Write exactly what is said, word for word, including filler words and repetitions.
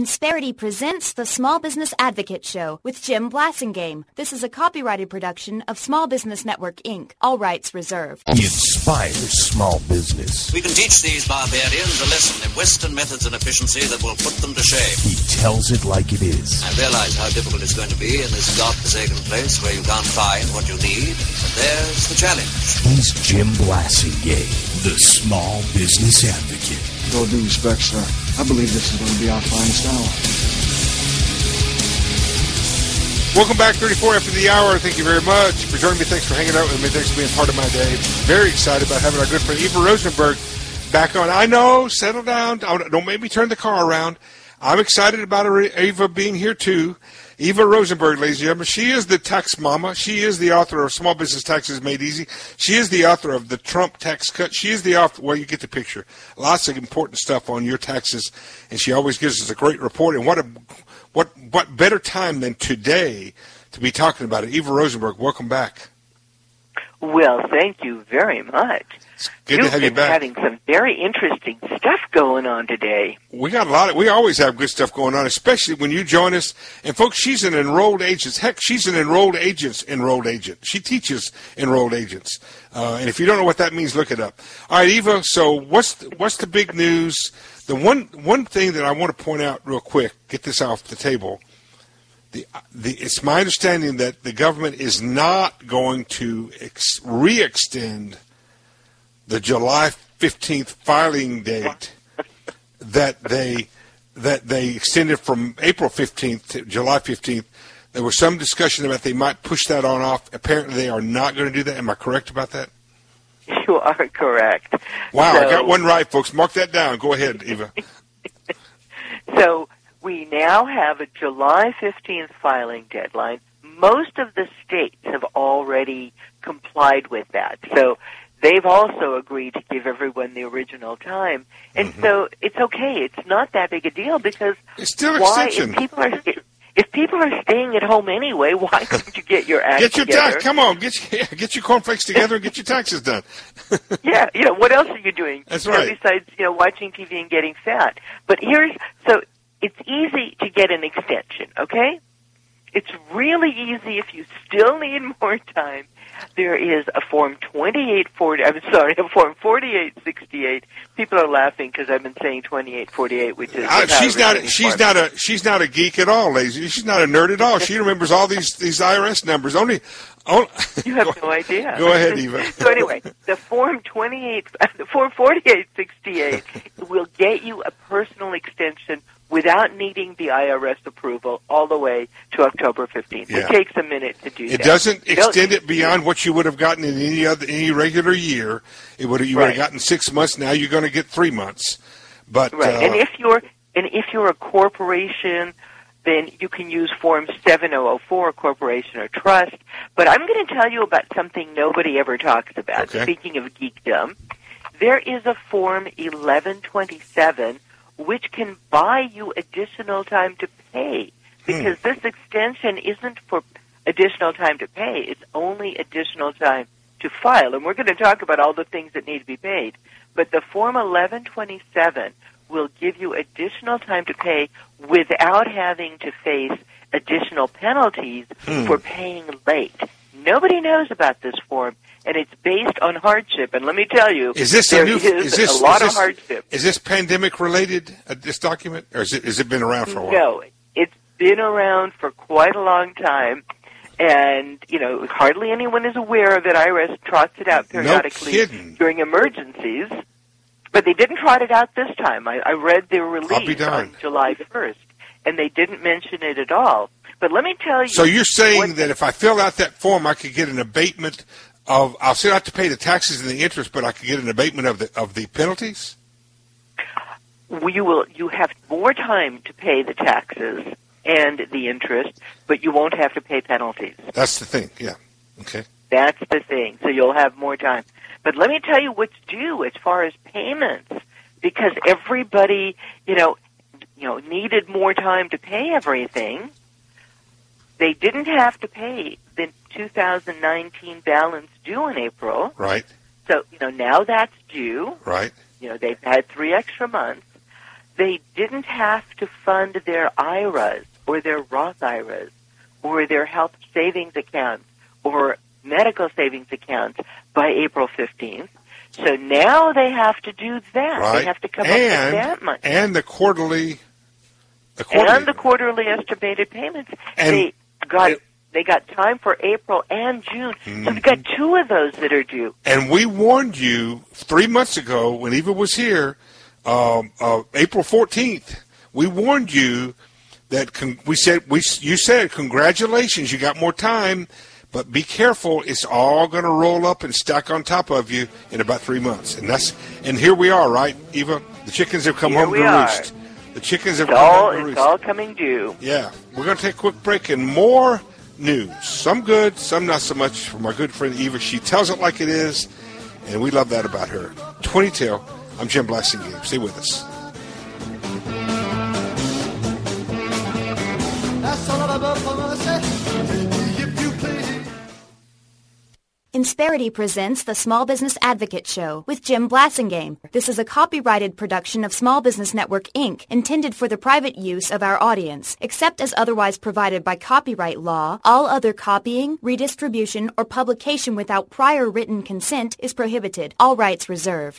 Insperity presents the Small Business Advocate Show with Jim Blasingame. This is a copyrighted production of Small Business Network, Incorporated. All rights reserved. He inspires small business. We can teach these barbarians a lesson in Western methods and efficiency that will put them to shame. He tells it like it is. I realize how difficult it's going to be in this godforsaken place where you can't find what you need, but there's the challenge. He's Jim Blasingame, the Small Business Advocate. With all due respect, sir, I believe this is going to be our finest hour. Welcome back, thirty-four after the hour. Thank you very much for joining me. Thanks for hanging out with me. Thanks for being part of my day. Very excited about having our good friend Eva Rosenberg back on. I know, settle down. Don't make me turn the car around. I'm excited about Eva being here, too. Eva Rosenberg, ladies and gentlemen, she is the tax mama. She is the author of Small Business Taxes Made Easy. She is the author of the Trump Tax Cut. She is the author, well, you get the picture. Lots of important stuff on your taxes, and she always gives us a great report. And what a what what better time than today to be talking about it. Eva Rosenberg, welcome back. Well, thank you very much. It's good You've to have you been back. having some very interesting stuff going on today. We got a lot of, we always have good stuff going on, especially when you join us. And folks, she's an enrolled agent. Heck, she's an enrolled agent's enrolled agent. She teaches enrolled agents. Uh, and if you don't know what that means, look it up. All right, Eva, so what's the, what's the big news? The one one thing that I want to point out real quick, get this off the table. The, the, it's my understanding that the government is not going to ex, re-extend the July fifteenth filing date that they that they extended from April fifteenth to July fifteenth. There was some discussion about they might push that on off. Apparently, they are not going to do that. Am I correct about that? You are correct. Wow, so, I got one right, folks. Mark that down. Go ahead, Eva. So we now have a July fifteenth filing deadline. Most of the states have already complied with that. So they've also agreed to give everyone the original time. And mm-hmm. so it's okay. It's not that big a deal because it's still why, extension. If people are if people are staying at home anyway, why couldn't you get your act Get your together? tax. Come on, get your, get your cornflakes together and get your taxes done. Yeah, you know, what else are you doing? That's you know, right. Besides, you know, watching T V and getting fat. But here's, so it's easy to get an extension, okay? It's really easy if you still need more time. There is a Form twenty-eight forty, I'm sorry, a Form forty-eight sixty-eight. People are laughing because I've been saying twenty-eight forty-eight, which is... Uh, she's not, she's not a, she's not a geek at all, ladies. She's not a nerd at all. She remembers all these, these I R S numbers. Only, only You have no idea. Go ahead, Eva. So anyway, the Form twenty-eight, the Form forty-eight sixty-eight will get you a personal extension without needing the I R S approval all the way to October fifteenth. Yeah. It takes a minute to do it that. It doesn't extend Don't, it beyond what you would have gotten in any other any regular year. It would you right. would have gotten six months. Now you're going to get three months. But right, uh, and if you're and if you're a corporation, then you can use Form seven thousand four, corporation or trust. But I'm going to tell you about something nobody ever talks about. Okay. Speaking of geekdom, there is a Form eleven twenty-seven which can buy you additional time to pay, because hmm. this extension isn't for additional time to pay. It's only additional time to file. And we're going to talk about all the things that need to be paid. But the Form eleven twenty-seven will give you additional time to pay without having to face additional penalties hmm. for paying late. Nobody knows about this form, and it's based on hardship. And let me tell you, is this there a new? is, is this, a lot is this, of hardship. Is this pandemic related? Uh, this document, or is it? Has it been around for a while? No, it's been around for quite a long time, and you know, hardly anyone is aware of it. I R S trots it out periodically no kidding. during emergencies, but they didn't trot it out this time. I, I read their release on July first, and they didn't mention it at all. But let me tell you. So you're saying that if I fill out that form, I could get an abatement of, I'll still have to pay the taxes and the interest, but I could get an abatement of the of the penalties? You will. You have more time to pay the taxes and the interest, but you won't have to pay penalties. That's the thing. Yeah. Okay. That's the thing. So you'll have more time. But let me tell you what's due as far as payments, because everybody, you know, you know, needed more time to pay everything. They didn't have to pay the two thousand nineteen balance due in April. Right. So, you know, now that's due. Right. You know, they've had three extra months. they didn't have to fund their I R As or their Roth I R As or their health savings accounts or medical savings accounts by April fifteenth. So now they have to do that. Right. They have to come and, up with that money. And the quarterly, the quarterly. And the quarterly estimated payments. And, they got and, they got time for April and June. Mm-hmm. So we've got two of those that are due. And we warned you three months ago when Eva was here, um, uh, April fourteenth. We warned you that con- we said we you said congratulations, you got more time. But be careful, it's all going to roll up and stack on top of you in about three months. And that's and here we are, right, Eva? The chickens have come here home we to are. roost. The chickens have it's come all, home to it's roost. all coming due. Yeah. We're going to take a quick break and more news. Some good, some not so much from our good friend Eva. She tells it like it is, and we love that about her. twenty till, I'm Jim Blasingame. Stay with us. Insperity presents the Small Business Advocate Show with Jim Blasingame. This is a copyrighted production of Small Business Network, Incorporated, intended for the private use of our audience. Except as otherwise provided by copyright law, all other copying, redistribution, or publication without prior written consent is prohibited. All rights reserved.